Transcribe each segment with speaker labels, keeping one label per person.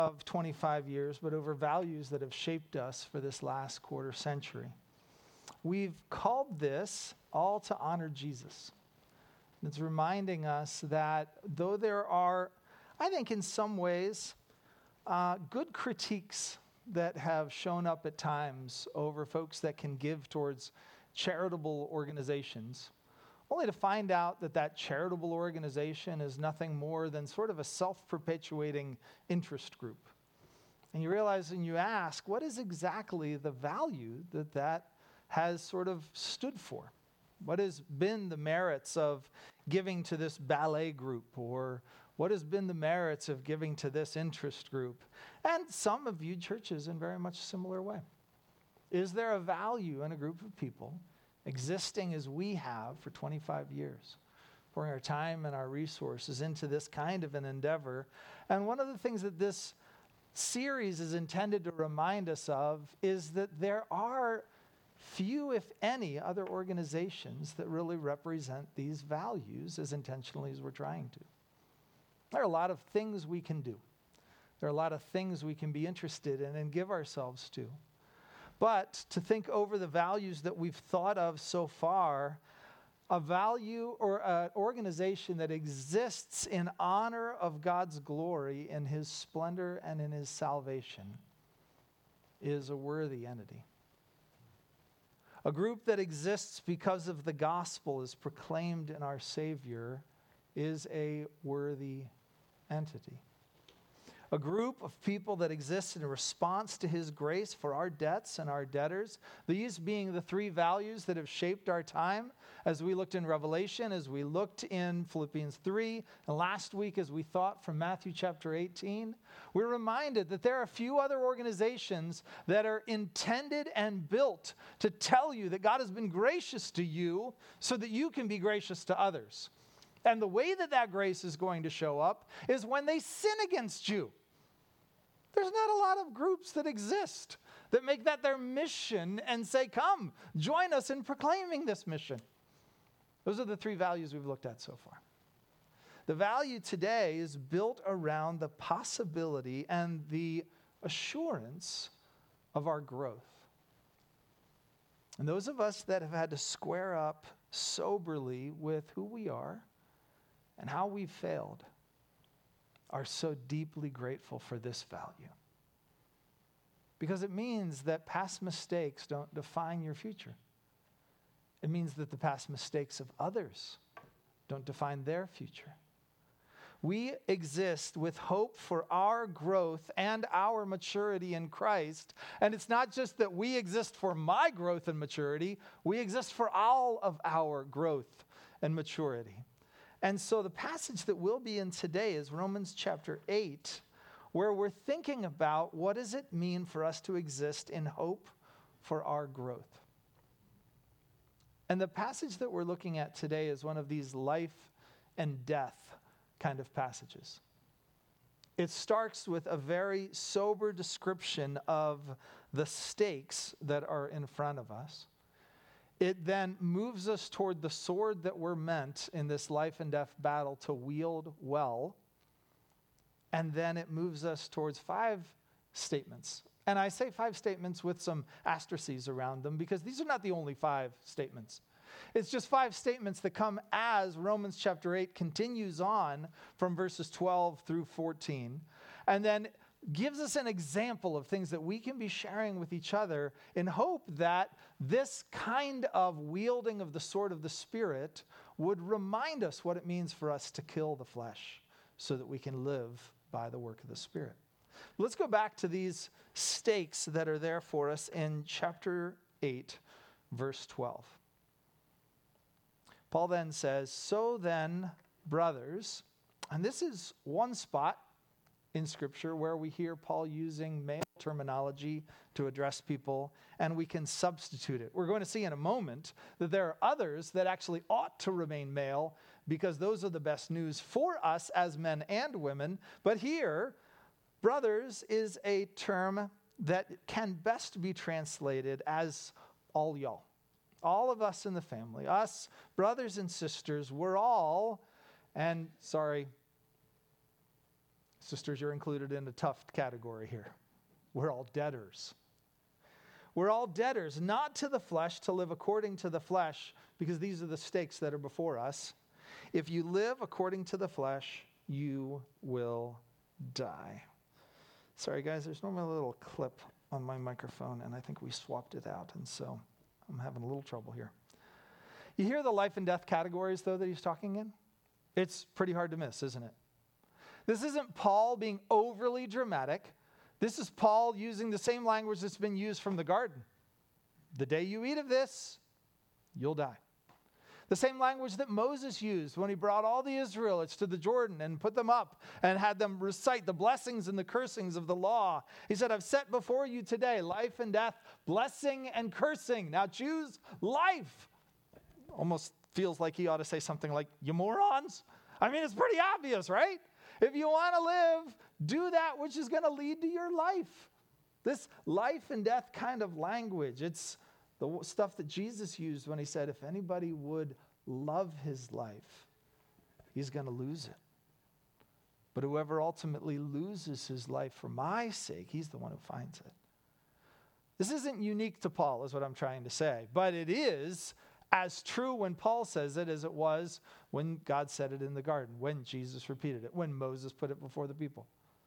Speaker 1: of 25 years, but over values that have shaped us for this last quarter century. We've called this All to Honor Jesus. It's reminding us that though there are, I think in some ways, good critiques that have shown up at times over folks that can give towards charitable organizations, only to find out that that charitable organization is nothing more than sort of a self-perpetuating interest group. And you realize and you ask, what is exactly the value that that has sort of stood for? What has been the merits of giving to this ballet group, or what has been the merits of giving to this interest group? And some have viewed churches in very much similar way. Is there a value in a group of people existing as we have for 25 years, pouring our time and our resources into this kind of an endeavor? And one of the things that this series is intended to remind us of is that there are few, if any, other organizations that really represent these values as intentionally as we're trying to. There are a lot of things we can do. There are a lot of things we can be interested in and give ourselves to. But to think over the values that we've thought of so far, a value or an organization that exists in honor of God's glory in His splendor and in His salvation is a worthy entity. A group that exists because of the gospel is proclaimed in our Savior is a worthy entity. A group of people that exists in response to His grace for our debts and our debtors, these being the three values that have shaped our time as we looked in Revelation, as we looked in Philippians 3, and last week as we thought from Matthew chapter 18, we're reminded that there are a few other organizations that are intended and built to tell you that God has been gracious to you so that you can be gracious to others. And the way that that grace is going to show up is when they sin against you. There's not a lot of groups that exist that make that their mission and say, come, join us in proclaiming this mission. Those are the three values we've looked at so far. The value today is built around the possibility and the assurance of our growth. And those of us that have had to square up soberly with who we are and how we've failed are so deeply grateful for this value. Because it means that past mistakes don't define your future. It means that the past mistakes of others don't define their future. We exist with hope for our growth and our maturity in Christ. And it's not just that we exist for my growth and maturity, we exist for all of our growth and maturity. And so the passage that we'll be in today is Romans chapter 8, where we're thinking about what does it mean for us to exist in hope for our growth. And the passage that we're looking at today is one of these life and death kind of passages. It starts with a very sober description of the stakes that are in front of us. It then moves us toward the sword that we're meant in this life and death battle to wield well. And then it moves us towards 5 statements. And I say 5 statements with some asterisks around them because these are not the only 5 statements. It's just 5 statements that come as Romans chapter 8 continues on from verses 12 through 14. And then gives us an example of things that we can be sharing with each other in hope that this kind of wielding of the sword of the Spirit would remind us what it means for us to kill the flesh so that we can live by the work of the Spirit. Let's go back to these stakes that are there for us in chapter 8, verse 12. Paul then says, "So then, brothers," and this is one spot in Scripture where we hear Paul using male terminology to address people, and we can substitute it. We're going to see in a moment that there are others that actually ought to remain male because those are the best news for us as men and women. But here, brothers is a term that can best be translated as all y'all. All of us in the family, us brothers and sisters, we're all, and sorry, Sisters, you're included in a tough category here. We're all debtors. We're all debtors, not to the flesh, to live according to the flesh, because these are the stakes that are before us. If you live according to the flesh, you will die. Sorry, guys, there's normally a little clip on my microphone, and I think we swapped it out, and so I'm having a little trouble here. You hear the life and death categories, though, that he's talking in? It's pretty hard to miss, isn't it? This isn't Paul being overly dramatic. This is Paul using the same language that's been used from the garden. The day you eat of this, you'll die. The same language that Moses used when he brought all the Israelites to the Jordan and put them up and had them recite the blessings and the cursings of the law. He said, I've set before you today life and death, blessing and cursing. Now choose life. Almost feels like he ought to say something like, you morons. I mean, it's pretty obvious, right? If you want to live, do that which is going to lead to your life. This life and death kind of language, it's the stuff that Jesus used when he said, if anybody would love his life, he's going to lose it. But whoever ultimately loses his life for my sake, he's the one who finds it. This isn't unique to Paul, is what I'm trying to say. But it is as true when Paul says it as it was when God said it in the garden, when Jesus repeated it, when Moses put it before the people.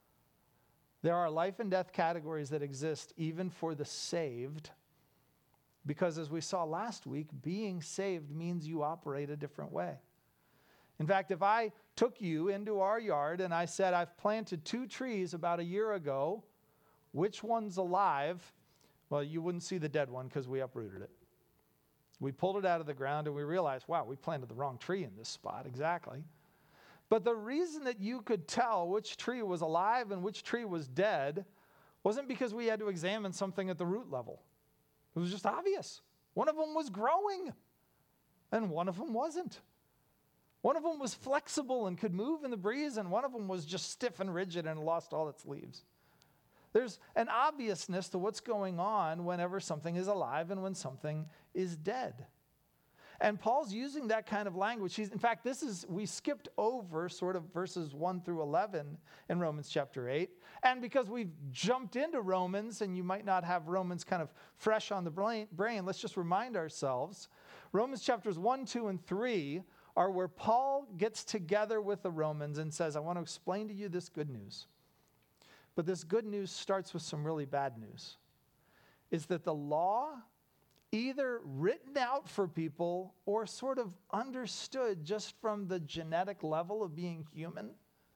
Speaker 1: There are life and death categories that exist even for the saved, because as we saw last week, being saved means you operate a different way. In fact, if I took you into our yard and I said, I've planted 2 trees about a year ago, which one's alive? Well, you wouldn't see the dead one because we uprooted it. We pulled it out of the ground and we realized, wow, we planted the wrong tree in this spot, exactly. But the reason that you could tell which tree was alive and which tree was dead wasn't because we had to examine something at the root level. It was just obvious. One of them was growing, and one of them wasn't. One of them was flexible and could move in the breeze, and one of them was just stiff and rigid and lost all its leaves. There's an obviousness to what's going on whenever something is alive and when something is dead. And Paul's using that kind of language. In fact, we skipped over sort of verses 1 through 11 in Romans chapter 8. And because we've jumped into Romans, and you might not have Romans kind of fresh on the brain, let's just remind ourselves. Romans chapters 1, 2, and 3 are where Paul gets together with the Romans and says, I want to explain to you this good news. But this good news starts with some really bad news. Is that the law, either written out for people or sort of understood just from the genetic level of being human,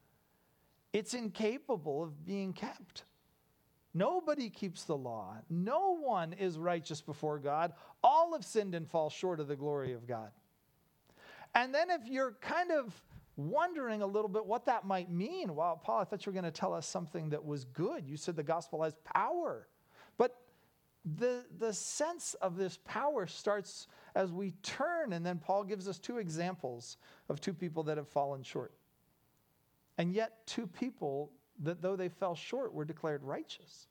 Speaker 1: it's incapable of being kept. Nobody keeps the law. No one is righteous before God. All have sinned and fall short of the glory of God. And then if you're kind of wondering a little bit what that might mean, well, Paul, I thought you were going to tell us something that was good. You said the gospel has power. But the sense of this power starts as we turn, and then Paul gives us 2 examples of 2 people that have fallen short. And yet 2 people that, though they fell short, were declared righteous.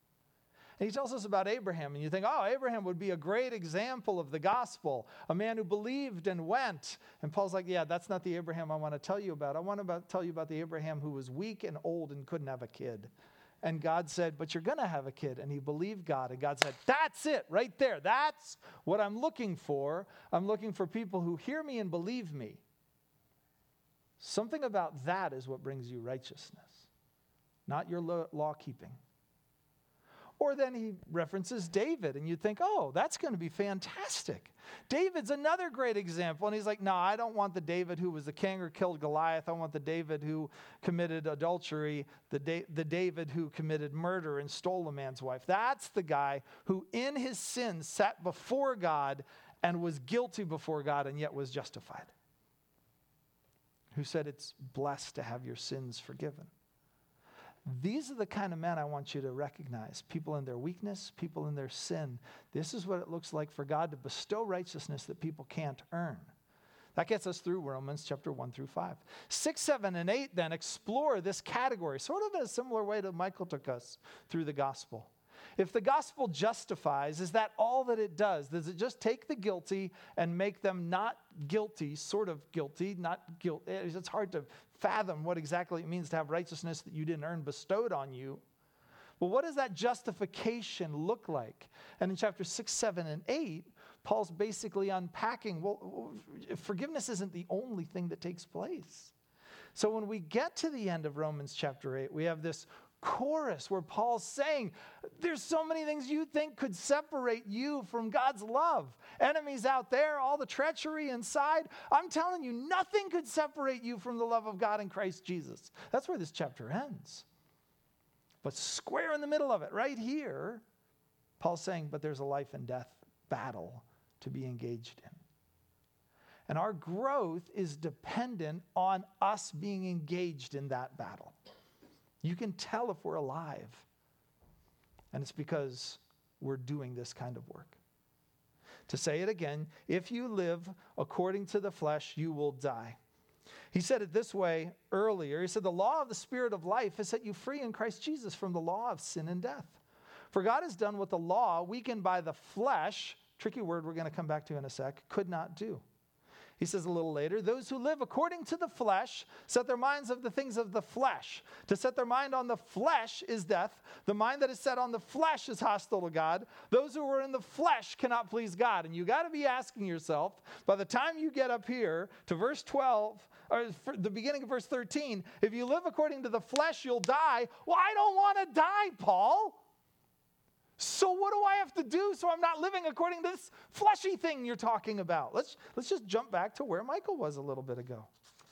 Speaker 1: And he tells us about Abraham, and you think, oh, Abraham would be a great example of the gospel, a man who believed and went. And Paul's like, yeah, that's not the Abraham I want to tell you about. I want to tell you about the Abraham who was weak and old and couldn't have a kid. And God said, but you're going to have a kid. And he believed God. And God said, that's it right there. That's what I'm looking for. I'm looking for people who hear me and believe me. Something about that is what brings you righteousness, not your law keeping. Or then he references David, and you think, oh, that's going to be fantastic. David's another great example. And he's like, no, I don't want the David who was the king or killed Goliath. I want the David who committed adultery, the David who committed murder and stole a man's wife. That's the guy who in his sins sat before God and was guilty before God and yet was justified. Who said it's blessed to have your sins forgiven. These are the kind of men I want you to recognize. People in their weakness, people in their sin. This is what it looks like for God to bestow righteousness that people can't earn. That gets us through Romans chapter 1 through 5. 6, 7, and 8 then explore this category, sort of in a similar way that Michael took us through the gospel. If the gospel justifies, is that all that it does? Does it just take the guilty and make them not guilty, sort of guilty, not guilty? It's hard to fathom what exactly it means to have righteousness that you didn't earn bestowed on you. Well, what does that justification look like? And in chapter 6, 7, and 8, Paul's basically unpacking, well, forgiveness isn't the only thing that takes place. So when we get to the end of Romans chapter 8, we have this chorus where Paul's saying, there's so many things you think could separate you from God's love. Enemies out there, all the treachery inside. I'm telling you, nothing could separate you from the love of God in Christ Jesus. That's where this chapter ends. But square in the middle of it, right here, Paul's saying, but there's a life and death battle to be engaged in. And our growth is dependent on us being engaged in that battle. You can tell if we're alive. And it's because we're doing this kind of work. To say it again, if you live according to the flesh, you will die. He said it this way earlier. He said, the law of the Spirit of life has set you free in Christ Jesus from the law of sin and death. For God has done what the law, weakened by the flesh, tricky word we're going to come back to in a sec, could not do. He says a little later, those who live according to the flesh set their minds on the things of the flesh. To set their mind on the flesh is death. The mind that is set on the flesh is hostile to God. Those who are in the flesh cannot please God. And you got to be asking yourself, by the time you get up here to verse 12, or the beginning of verse 13, if you live according to the flesh, you'll die. Well, I don't want to die, Paul. So what do I have to do so I'm not living according to this fleshy thing you're talking about? Let's just jump back to where Michael was a little bit ago.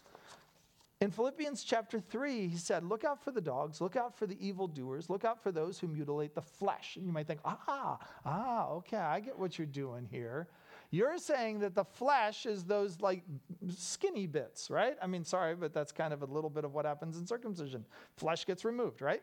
Speaker 1: In Philippians chapter 3, he said, look out for the dogs, look out for the evildoers, look out for those who mutilate the flesh. And you might think, okay, I get what you're doing here. You're saying that the flesh is those like skinny bits, right? I mean, sorry, but that's kind of a little bit of what happens in circumcision. Flesh gets removed, right?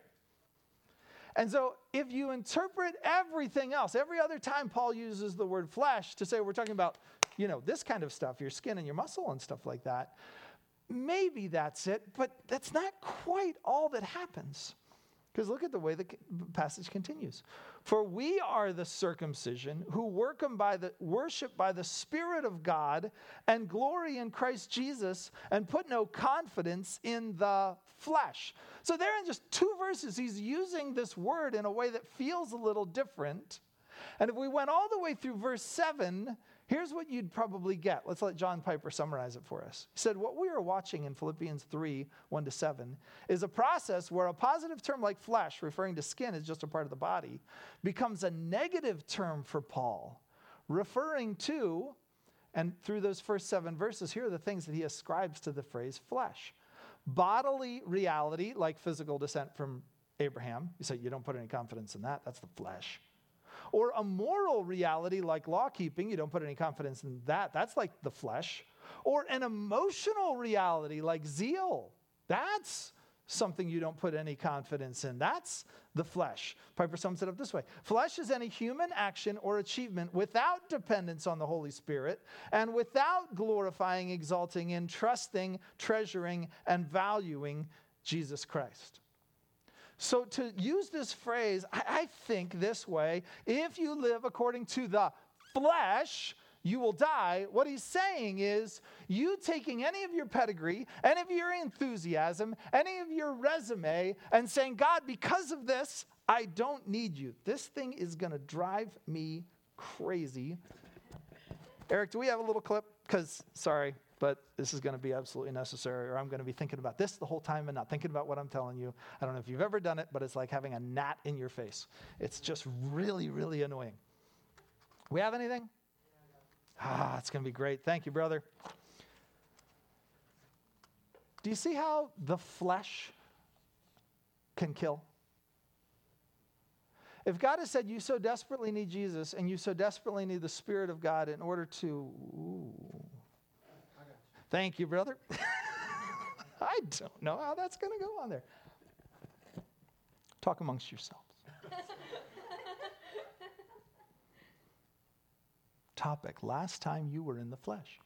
Speaker 1: And so if you interpret everything else, every other time Paul uses the word flesh to say we're talking about, this kind of stuff, your skin and your muscle and stuff like that, maybe that's it, but that's not quite all that happens. Because look at the way the passage continues. For we are the circumcision who worship by the Spirit of God and glory in Christ Jesus and put no confidence in the flesh. So there in just 2 verses, he's using this word in a way that feels a little different. And if we went all the way through verse 7, here's what you'd probably get. Let's let John Piper summarize it for us. He said, what we are watching in Philippians 3, 1-7, is a process where a positive term like flesh, referring to skin as just a part of the body, becomes a negative term for Paul, referring to, and through those first 7 verses, here are the things that he ascribes to the phrase flesh. Bodily reality, like physical descent from Abraham. You say you don't put any confidence in that. That's the flesh. Or a moral reality like law keeping, you don't put any confidence in that. That's like the flesh. Or an emotional reality like zeal. That's something you don't put any confidence in. That's the flesh. Piper sums it up this way. Flesh is any human action or achievement without dependence on the Holy Spirit and without glorifying, exalting, and trusting, treasuring, and valuing Jesus Christ. So to use this phrase, I think this way, if you live according to the flesh, you will die. What he's saying is you taking any of your pedigree, any of your enthusiasm, any of your resume, and saying, God, because of this, I don't need you. This thing is going to drive me crazy. Eric, do we have a little clip? Because, sorry, but this is going to be absolutely necessary, or I'm going to be thinking about this the whole time and not thinking about what I'm telling you. I don't know if you've ever done it, but it's like having a gnat in your face. It's just really, really annoying. We have anything? It's going to be great. Thank you, brother. Do you see how the flesh can kill? If God has said you so desperately need Jesus and you so desperately need the Spirit of God in order to... Thank you, brother. I don't know how that's going to go on there. Talk amongst yourselves. Topic, last time you were in the flesh.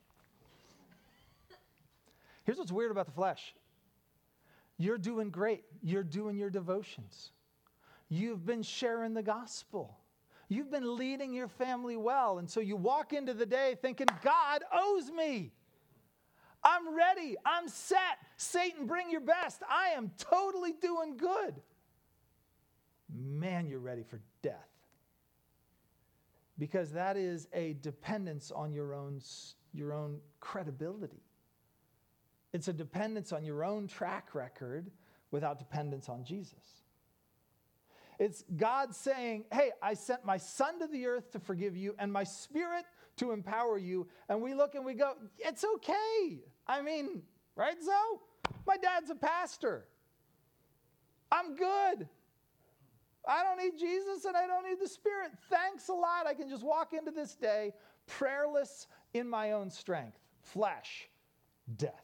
Speaker 1: Here's what's weird about the flesh. You're doing great. You're doing your devotions. You've been sharing the gospel. You've been leading your family well. And so you walk into the day thinking, God owes me. I'm ready. I'm set. Satan, bring your best. I am totally doing good. Man, you're ready for death. Because that is a dependence on your own credibility. It's a dependence on your own track record without dependence on Jesus. It's God saying, hey, I sent my son to the earth to forgive you and my spirit to empower you. And we look and we go, it's okay. I mean, right, Zoe? My dad's a pastor. I'm good. I don't need Jesus and I don't need the Spirit. Thanks a lot. I can just walk into this day prayerless in my own strength. Flesh, death.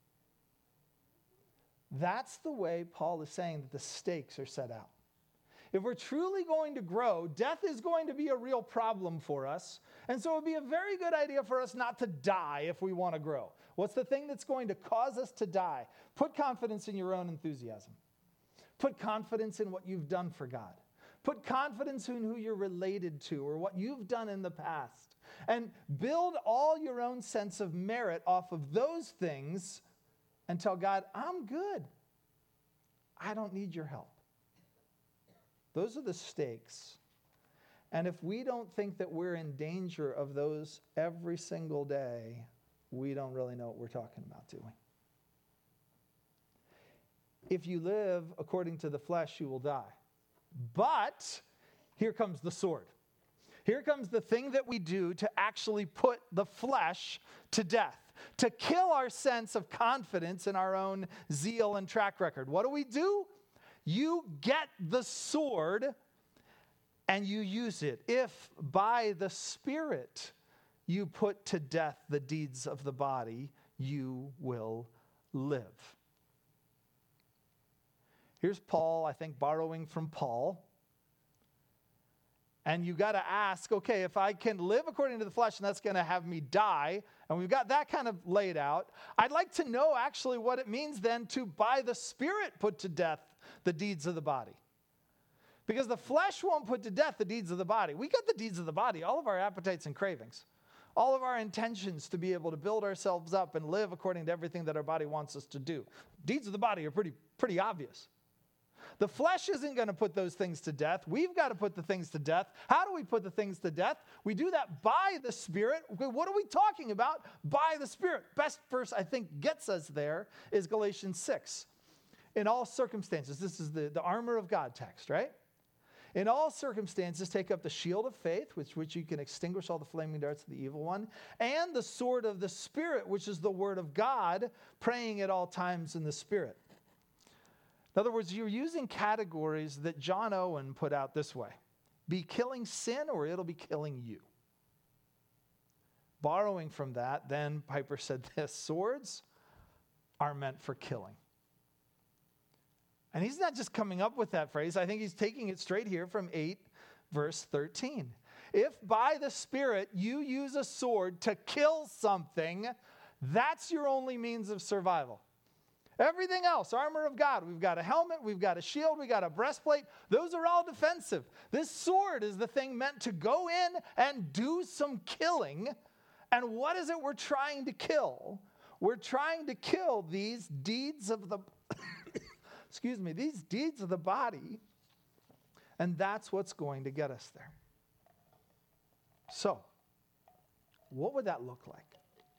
Speaker 1: That's the way Paul is saying that the stakes are set out. If we're truly going to grow, death is going to be a real problem for us. And so it would be a very good idea for us not to die if we want to grow. What's the thing that's going to cause us to die? Put confidence in your own enthusiasm. Put confidence in what you've done for God. Put confidence in who you're related to or what you've done in the past. And build all your own sense of merit off of those things and tell God, I'm good. I don't need your help. Those are the stakes. And if we don't think that we're in danger of those every single day, we don't really know what we're talking about, do we? If you live according to the flesh, you will die. But here comes the sword. Here comes the thing that we do to actually put the flesh to death, to kill our sense of confidence in our own zeal and track record. What do? You get the sword and you use it. If by the Spirit you put to death the deeds of the body, you will live. Here's Paul, I think, borrowing from Paul. And you got to ask, okay, if I can live according to the flesh and that's going to have me die, and we've got that kind of laid out, I'd like to know actually what it means then to, by the Spirit, put to death the deeds of the body. Because the flesh won't put to death the deeds of the body. We got the deeds of the body, all of our appetites and cravings, all of our intentions to be able to build ourselves up and live according to everything that our body wants us to do. Deeds of the body are pretty obvious. The flesh isn't going to put those things to death. We've got to put the things to death. How do we put the things to death? We do that by the Spirit. Okay, what are we talking about? By the Spirit. Best verse, I think, gets us there is Galatians 6. In all circumstances, this is the armor of God text, right? In all circumstances, take up the shield of faith, with which you can extinguish all the flaming darts of the evil one, and the sword of the Spirit, which is the word of God, praying at all times in the Spirit. In other words, you're using categories that John Owen put out this way. Be killing sin or it'll be killing you. Borrowing from that, then Piper said this, swords are meant for killing. And he's not just coming up with that phrase. I think he's taking it straight here from 8, verse 13. If by the Spirit you use a sword to kill something, that's your only means of survival. Everything else, armor of God, we've got a helmet, we've got a shield, we've got a breastplate. Those are all defensive. This sword is the thing meant to go in and do some killing. And what is it we're trying to kill? We're trying to kill these deeds of the these deeds of the body. And that's what's going to get us there. So, what would that look like?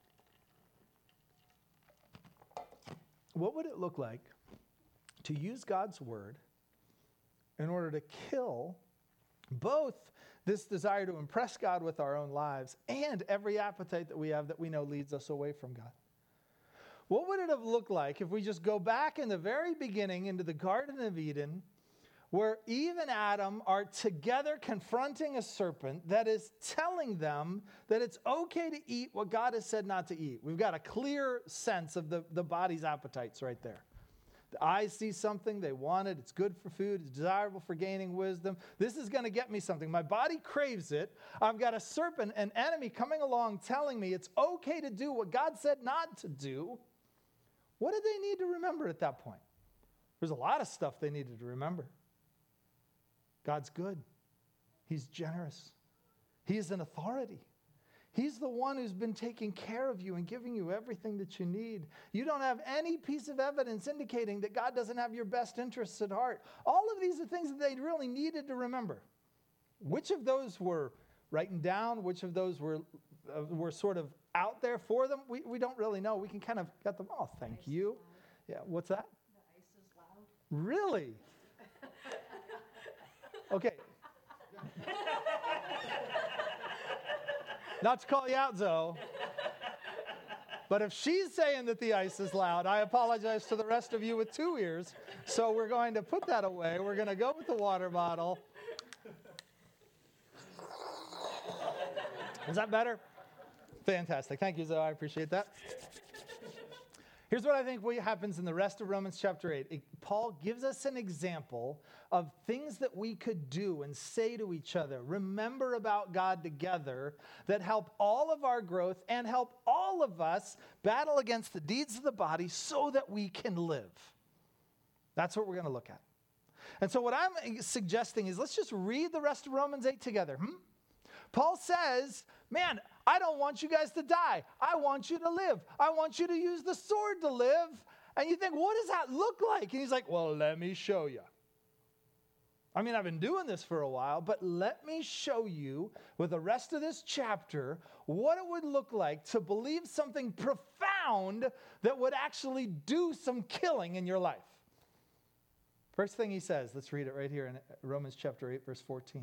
Speaker 1: What would it look like to use God's word in order to kill both this desire to impress God with our own lives and every appetite that we have that we know leads us away from God? What would it have looked like if we just go back in the very beginning into the Garden of Eden, where Eve and Adam are together confronting a serpent that is telling them that it's okay to eat what God has said not to eat? We've got a clear sense of the body's appetites right there. The eyes see something, they want it, it's good for food, it's desirable for gaining wisdom. This is going to get me something. My body craves it. I've got a serpent, an enemy coming along telling me it's okay to do what God said not to do. What did they need to remember at that point? There's a lot of stuff they needed to remember. God's good. He's generous. He is an authority. He's the one who's been taking care of you and giving you everything that you need. You don't have any piece of evidence indicating that God doesn't have your best interests at heart. All of these are things that they really needed to remember. Which of those were written down? Which of those were sort of out there for them? We don't really know. We can kind of get them all. Thank you. Yeah, what's that?
Speaker 2: The ice is loud.
Speaker 1: Really? Okay. Not to call you out, Zoe. But if she's saying that the ice is loud, I apologize to the rest of you with 2 ears. So we're going to put that away. We're going to go with the water bottle. Is that better? Fantastic. Thank you, Zoe. I appreciate that. Here's what I think happens in the rest of Romans chapter 8. Paul gives us an example of things that we could do and say to each other, remember about God together, that help all of our growth and help all of us battle against the deeds of the body so that we can live. That's what we're going to look at. And so what I'm suggesting is let's just read the rest of Romans 8 together. Paul says, man, I don't want you guys to die. I want you to live. I want you to use the sword to live. And you think, what does that look like? And he's like, well, let me show you. I mean, I've been doing this for a while, but let me show you with the rest of this chapter what it would look like to believe something profound that would actually do some killing in your life. First thing he says, let's read it right here in Romans chapter 8, verse 14.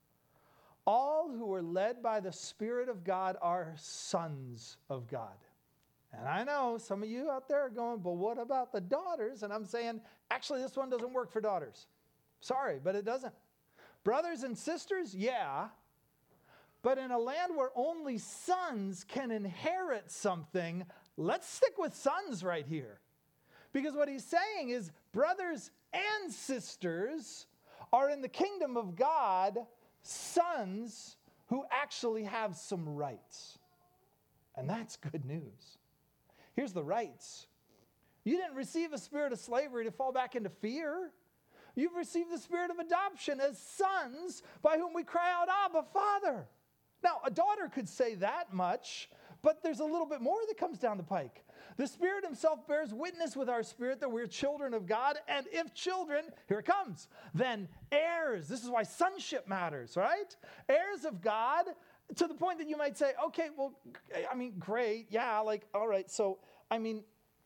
Speaker 1: All who are led by the Spirit of God are sons of God. And I know some of you out there are going, but what about the daughters? And I'm saying, actually, this one doesn't work for daughters. Sorry, but it doesn't. Brothers and sisters, yeah. But in a land where only sons can inherit something, let's stick with sons right here. Because what he's saying is brothers and sisters are in the kingdom of God sons who actually have some rights. And that's good news. Here's the rights. You didn't receive a spirit of slavery to fall back into fear. You've received the spirit of adoption as sons by whom we cry out, Abba, Father. Now, a daughter could say that much, but there's a little bit more that comes down the pike. The Spirit himself bears witness with our spirit that we're children of God, and if children, here it comes, then heirs. This is why sonship matters, right? Heirs of God, to the point that you might say, okay, well, I mean, great, yeah, like, all right, so, I mean,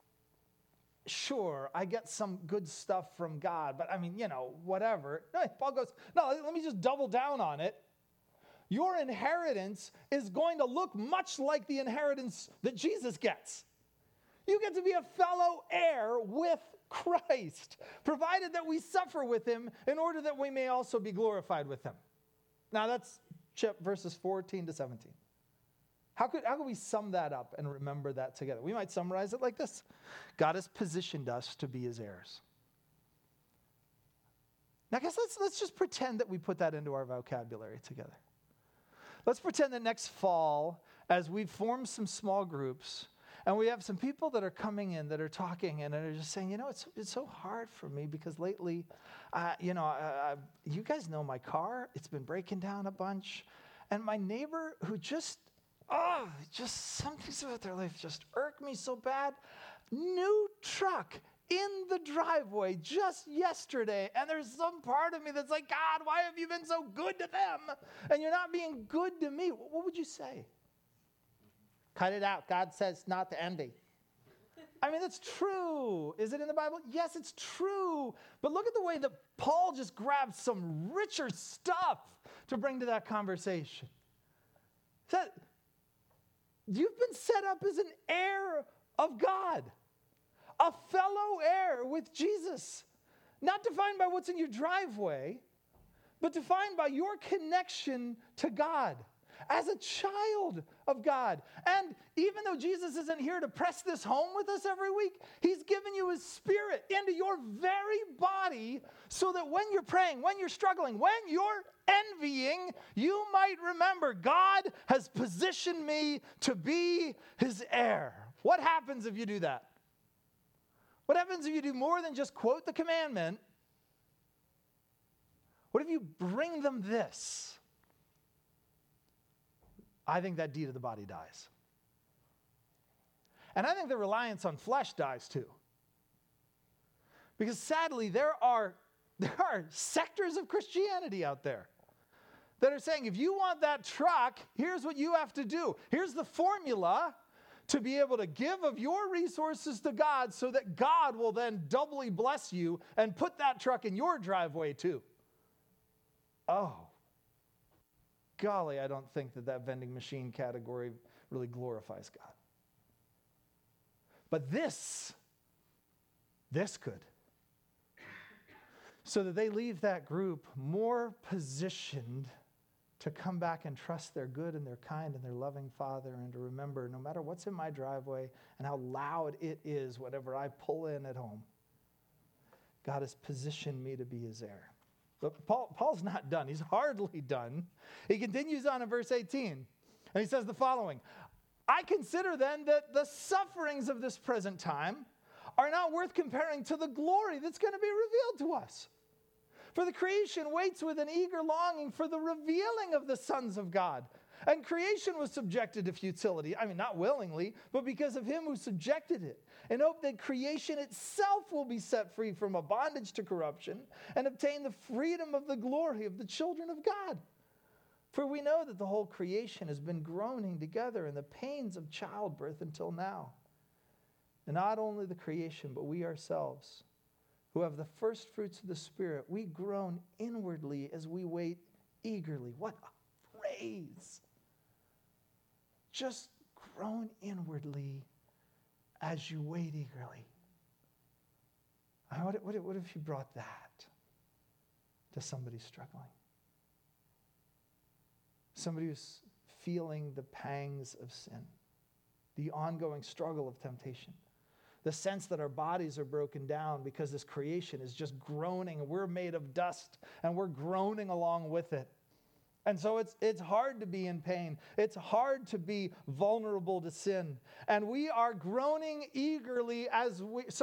Speaker 1: sure, I get some good stuff from God, but I mean, whatever. No, Paul goes, no, let me just double down on it. Your inheritance is going to look much like the inheritance that Jesus gets. You get to be a fellow heir with Christ, provided that we suffer with him in order that we may also be glorified with him. Now that's verses 14 to 17. How could we sum that up and remember that together? We might summarize it like this. God has positioned us to be his heirs. Now I guess let's just pretend that we put that into our vocabulary together. Let's pretend that next fall, as we form some small groups, and we have some people that are coming in that are talking and are just saying, it's so hard for me because lately, you guys know my car. It's been breaking down a bunch. And my neighbor who just some things about their life just irk me so bad. New truck in the driveway just yesterday. And there's some part of me that's like, God, why have you been so good to them? And you're not being good to me. What would you say? Cut it out. God says not to envy. I mean, that's true. Is it in the Bible? Yes, it's true. But look at the way that Paul just grabs some richer stuff to bring to that conversation. You've been set up as an heir of God, a fellow heir with Jesus, not defined by what's in your driveway, but defined by your connection to God. As a child of God. And even though Jesus isn't here to press this home with us every week, he's given you his spirit into your very body so that when you're praying, when you're struggling, when you're envying, you might remember God has positioned me to be his heir. What happens if you do that? What happens if you do more than just quote the commandment? What if you bring them this? I think that deed of the body dies. And I think the reliance on flesh dies too. Because sadly, there are sectors of Christianity out there that are saying, if you want that truck, here's what you have to do. Here's the formula to be able to give of your resources to God so that God will then doubly bless you and put that truck in your driveway too. Oh, golly, I don't think that vending machine category really glorifies God. But this could. So that they leave that group more positioned to come back and trust their good and their kind and their loving Father, and to remember no matter what's in my driveway and how loud it is whenever I pull in at home, God has positioned me to be his heir. But Paul's not done. He's hardly done. He continues on in verse 18, and he says the following: I consider then that the sufferings of this present time are not worth comparing to the glory that's going to be revealed to us. For the creation waits with an eager longing for the revealing of the sons of God. And creation was subjected to futility. I mean, not willingly, but because of him who subjected it, in hope that creation itself will be set free from a bondage to corruption and obtain the freedom of the glory of the children of God. For we know that the whole creation has been groaning together in the pains of childbirth until now. And not only the creation, but we ourselves, who have the first fruits of the Spirit, we groan inwardly as we wait eagerly. What a phrase! Just groan inwardly as you wait eagerly. What if you brought that to somebody struggling? Somebody who's feeling the pangs of sin, the ongoing struggle of temptation, the sense that our bodies are broken down because this creation is just groaning, and we're made of dust, and we're groaning along with it. And so it's hard to be in pain. It's hard to be vulnerable to sin. And we are groaning inwardly as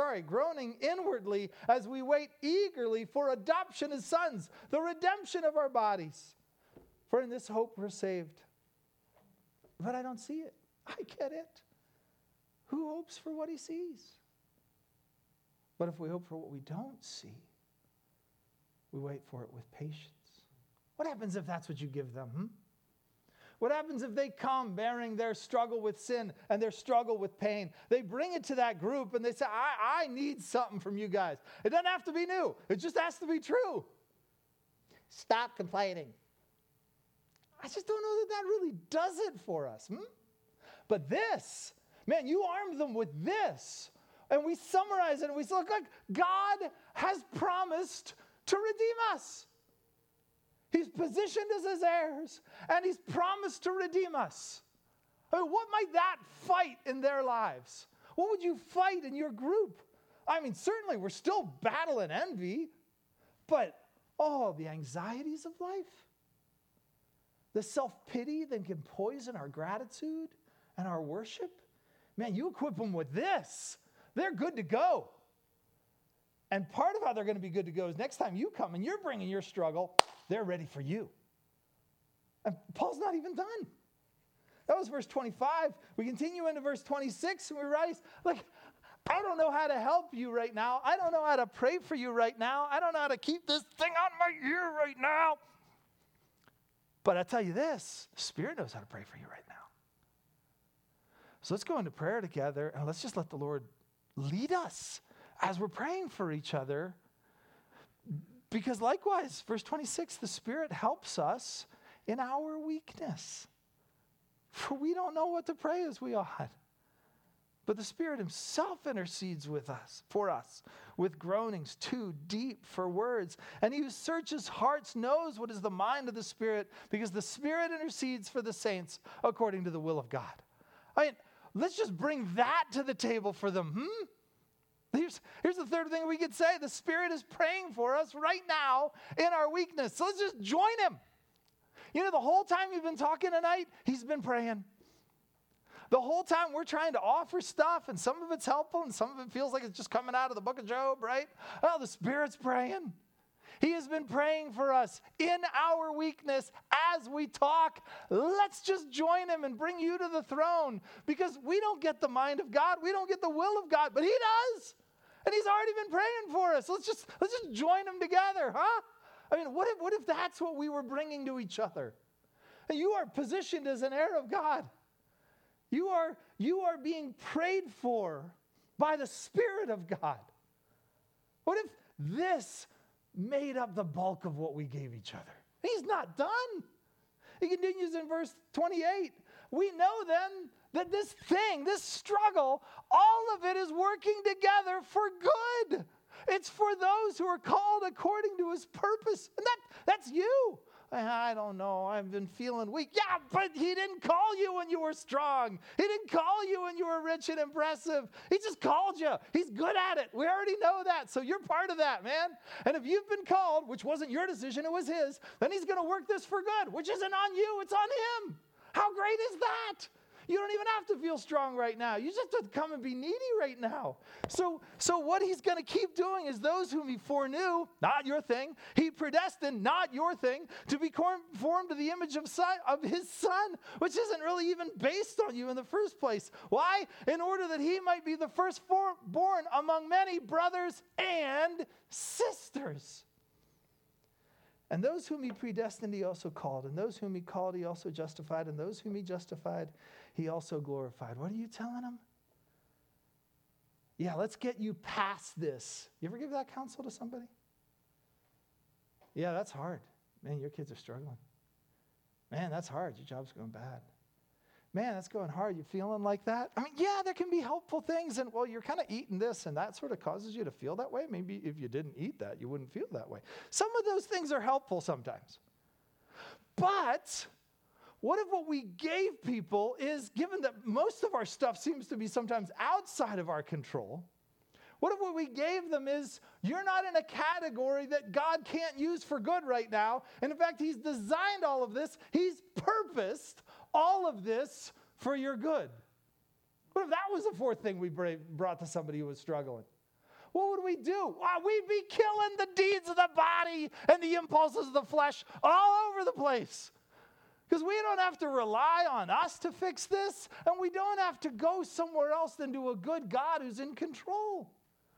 Speaker 1: we wait eagerly for adoption as sons, the redemption of our bodies. For in this hope we're saved. But I don't see it. I get it. Who hopes for what he sees? But if we hope for what we don't see, we wait for it with patience. What happens if that's what you give them? What happens if they come bearing their struggle with sin and their struggle with pain? They bring it to that group and they say, I need something from you guys. It doesn't have to be new. It just has to be true. Stop complaining. I just don't know that really does it for us. But this, man, you armed them with this. And we summarize it and we say, look, God has promised to redeem us. He's positioned us as heirs, and he's promised to redeem us. I mean, what might that fight in their lives? What would you fight in your group? I mean, certainly we're still battling envy, but the anxieties of life, the self-pity that can poison our gratitude and our worship, man, you equip them with this, they're good to go. And part of how they're going to be good to go is next time you come and you're bringing your struggle, they're ready for you. And Paul's not even done. That was verse 25. We continue into verse 26 and we write, look, I don't know how to help you right now. I don't know how to pray for you right now. I don't know how to keep this thing on my ear right now. But I tell you this, the Spirit knows how to pray for you right now. So let's go into prayer together and let's just let the Lord lead us as we're praying for each other. Because likewise, verse 26, the Spirit helps us in our weakness. For we don't know what to pray as we ought. But the Spirit himself intercedes for us, with groanings too deep for words. And he who searches hearts knows what is the mind of the Spirit, because the Spirit intercedes for the saints according to the will of God. I mean, let's just bring that to the table for them. Here's the third thing we could say. The Spirit is praying for us right now in our weakness. So let's just join him. You know, the whole time you've been talking tonight, he's been praying. The whole time we're trying to offer stuff, and some of it's helpful, and some of it feels like it's just coming out of the book of Job, right? Oh, the Spirit's praying. He has been praying for us in our weakness as we talk. Let's just join him and bring you to the throne, because we don't get the mind of God. We don't get the will of God, but he does. And he's already been praying for us. Let's just join him together, huh? I mean, what if that's what we were bringing to each other? And you are positioned as an heir of God. You are being prayed for by the Spirit of God. What if this made up the bulk of what we gave each other? He's not done. He continues in verse 28. We know then that this thing, this struggle, all of it is working together for good. It's for those who are called according to his purpose. And that's you. I don't know. I've been feeling weak. Yeah, but he didn't call you when you were strong. He didn't call you when you were rich and impressive. He just called you. He's good at it. We already know that. So you're part of that, man. And if you've been called, which wasn't your decision, it was his, then he's going to work this for good, which isn't on you. It's on him. How great is that? You don't even have to feel strong right now. You just have to come and be needy right now. So what he's going to keep doing is those whom he foreknew, not your thing, he predestined, not your thing, to be conformed to the image of his son, which isn't really even based on you in the first place. Why? In order that he might be the firstborn among many brothers and sisters. And those whom he predestined, he also called. And those whom he called, he also justified. And those whom he justified, he also glorified. What are you telling him? Yeah, let's get you past this. You ever give that counsel to somebody? Yeah, that's hard. Man, your kids are struggling. Man, that's hard. Your job's going bad. Man, that's going hard. You feeling like that? I mean, yeah, there can be helpful things. And, well, you're kind of eating this, and that sort of causes you to feel that way. Maybe if you didn't eat that, you wouldn't feel that way. Some of those things are helpful sometimes. But what if what we gave people is, given that most of our stuff seems to be sometimes outside of our control, what if what we gave them is, you're not in a category that God can't use for good right now. And in fact, he's designed all of this. He's purposed all of this for your good. What if that was the fourth thing we brought to somebody who was struggling? What would we do? Well, we'd be killing the deeds of the body and the impulses of the flesh all over the place. Because we don't have to rely on us to fix this, and we don't have to go somewhere else than to a good God who's in control.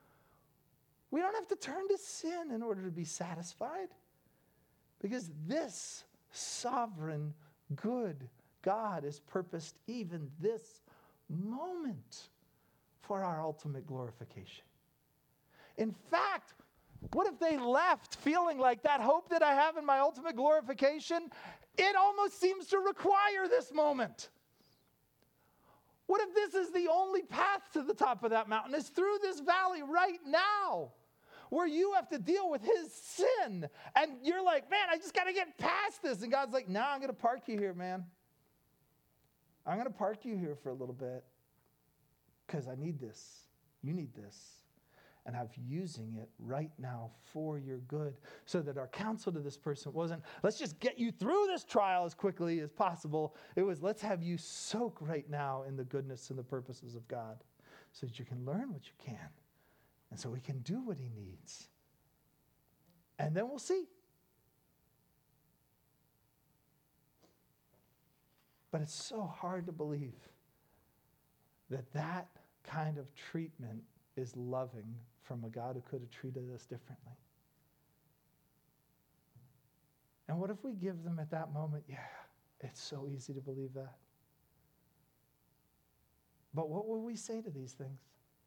Speaker 1: We don't have to turn to sin in order to be satisfied, because this sovereign, good God has purposed even this moment for our ultimate glorification. In fact, what if they left feeling like that hope that I have in my ultimate glorification, it almost seems to require this moment? What if this is the only path to the top of that mountain, is through this valley right now, where you have to deal with his sin, and you're like, man, I just got to get past this. And God's like, no, I'm going to park you here, man. I'm going to park you here for a little bit because I need this. You need this. And I'm using it right now for your good, so that our counsel to this person wasn't, let's just get you through this trial as quickly as possible. It was, let's have you soak right now in the goodness and the purposes of God, so that you can learn what you can, and so he can do what he needs. And then we'll see. But it's so hard to believe that that kind of treatment is loving from a God who could have treated us differently. And what if we give them at that moment? Yeah, it's so easy to believe that. But what will we say to these things?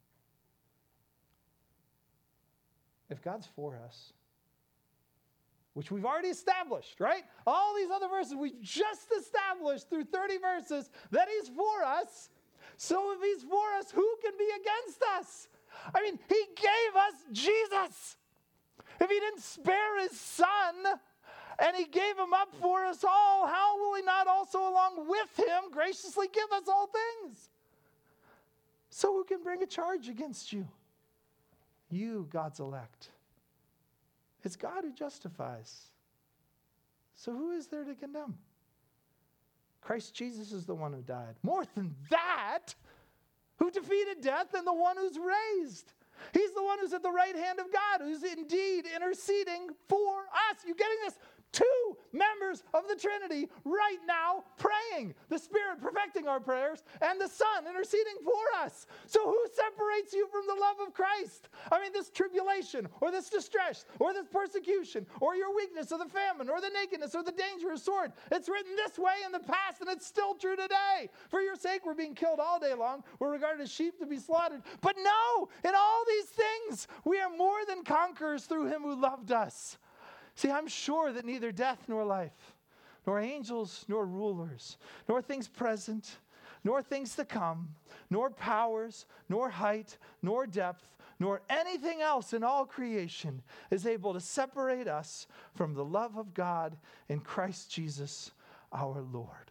Speaker 1: If God's for us, which we've already established, right? All these other verses, we've just established through 30 verses that he's for us. So if he's for us, who can be against us? I mean, he gave us Jesus. If he didn't spare his son and he gave him up for us all, how will he not also along with him graciously give us all things? So who can bring a charge against you? You, God's elect. It's God who justifies. So who is there to condemn? Christ Jesus is the one who died. More than that, who defeated death, and the one who's raised. He's the one who's at the right hand of God, who's indeed interceding for us. You getting this? Two members of the Trinity right now praying. The Spirit perfecting our prayers and the Son interceding for us. So who separates you from the love of Christ? I mean, this tribulation or this distress or this persecution or your weakness or the famine or the nakedness or the dangerous sword. It's written this way in the past and it's still true today. For your sake, we're being killed all day long. We're regarded as sheep to be slaughtered. But no, in all these things, we are more than conquerors through him who loved us. See, I'm sure that neither death nor life, nor angels nor rulers, nor things present, nor things to come, nor powers, nor height, nor depth, nor anything else in all creation is able to separate us from the love of God in Christ Jesus our Lord.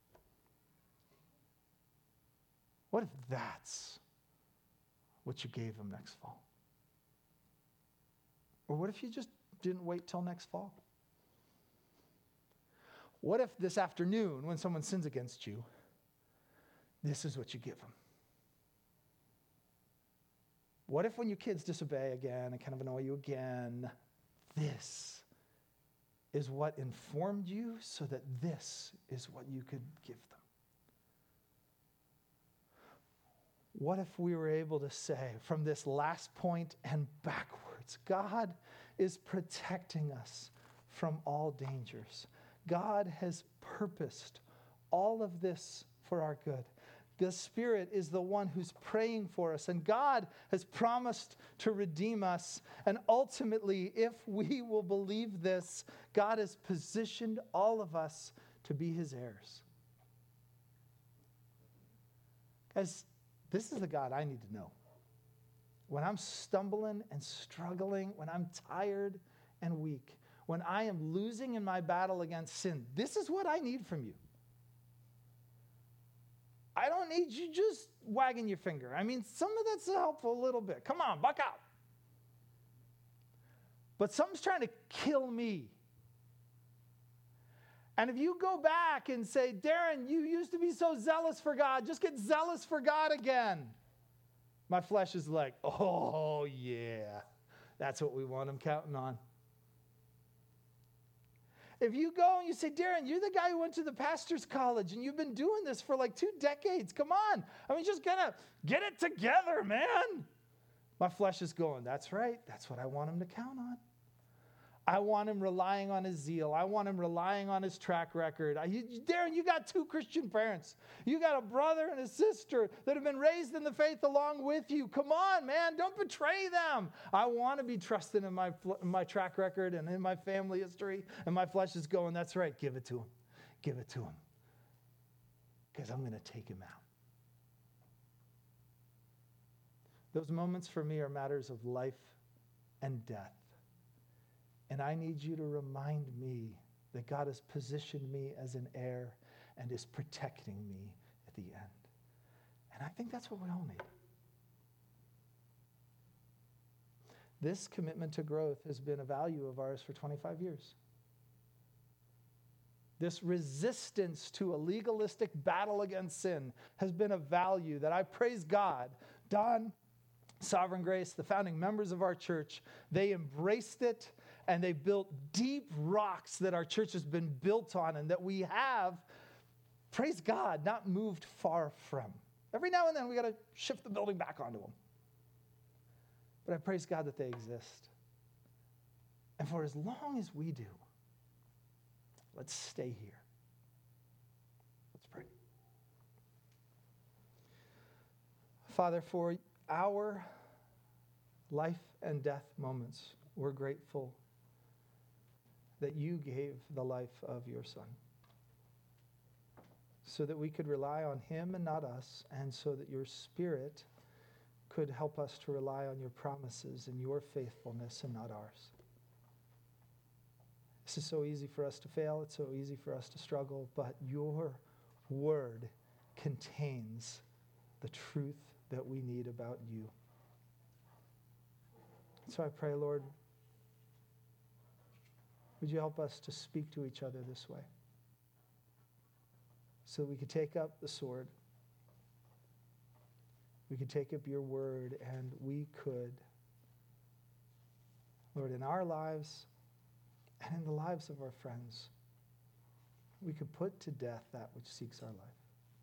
Speaker 1: What if that's what you gave him next fall? Or what if you just didn't wait till next fall? What if this afternoon, when someone sins against you, this is what you give them? What if when your kids disobey again and kind of annoy you again, this is what informed you so that this is what you could give them? What if we were able to say from this last point and backwards, God is protecting us from all dangers. God has purposed all of this for our good. The Spirit is the one who's praying for us, and God has promised to redeem us. And ultimately, if we will believe this, God has positioned all of us to be his heirs. Guys, this is the God I need to know. When I'm stumbling and struggling, when I'm tired and weak, when I am losing in my battle against sin, this is what I need from you. I don't need you just wagging your finger. I mean, some of that's helpful a little bit. Come on, buck out. But something's trying to kill me. And if you go back and say, Darren, you used to be so zealous for God, just get zealous for God again. My flesh is like, oh, yeah, that's what we want him counting on. If you go and you say, Darren, you're the guy who went to the pastor's college and you've been doing this for like 2 decades. Come on. I mean, just kind of get it together, man. My flesh is going, that's right. That's what I want him to count on. I want him relying on his zeal. I want him relying on his track record. Darren, you got 2 Christian parents. You got a brother and a sister that have been raised in the faith along with you. Come on, man. Don't betray them. I want to be trusted in my track record and in my family history. And my flesh is going, that's right. Give it to him. Give it to him. Because I'm going to take him out. Those moments for me are matters of life and death. And I need you to remind me that God has positioned me as an heir and is protecting me at the end. And I think that's what we all need. This commitment to growth has been a value of ours for 25 years. This resistance to a legalistic battle against sin has been a value that I praise God. Don, Sovereign Grace, the founding members of our church, they embraced it. And they built deep rocks that our church has been built on and that we have, praise God, not moved far from. Every now and then we got to shift the building back onto them. But I praise God that they exist. And for as long as we do, let's stay here. Let's pray. Father, for our life and death moments, we're grateful that you gave the life of your Son so that we could rely on him and not us, and so that your Spirit could help us to rely on your promises and your faithfulness and not ours. This is so easy for us to fail. It's so easy for us to struggle, but your word contains the truth that we need about you. So I pray, Lord, would you help us to speak to each other this way so that we could take up the sword we could take up your word and we could, Lord, in our lives and in the lives of our friends, we could put to death that which seeks our life.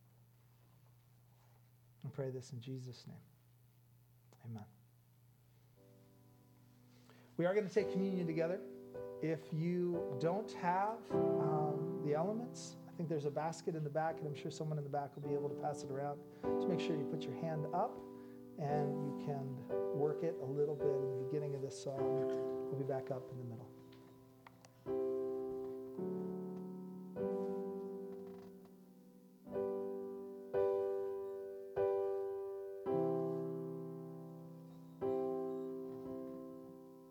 Speaker 1: I pray this in Jesus' name. Amen. We are going to take communion together. If you don't have the elements, I think there's a basket in the back, and I'm sure someone in the back will be able to pass it around. Just make sure you put your hand up, and you can work it a little bit in the beginning of this song. We'll be back up in the middle.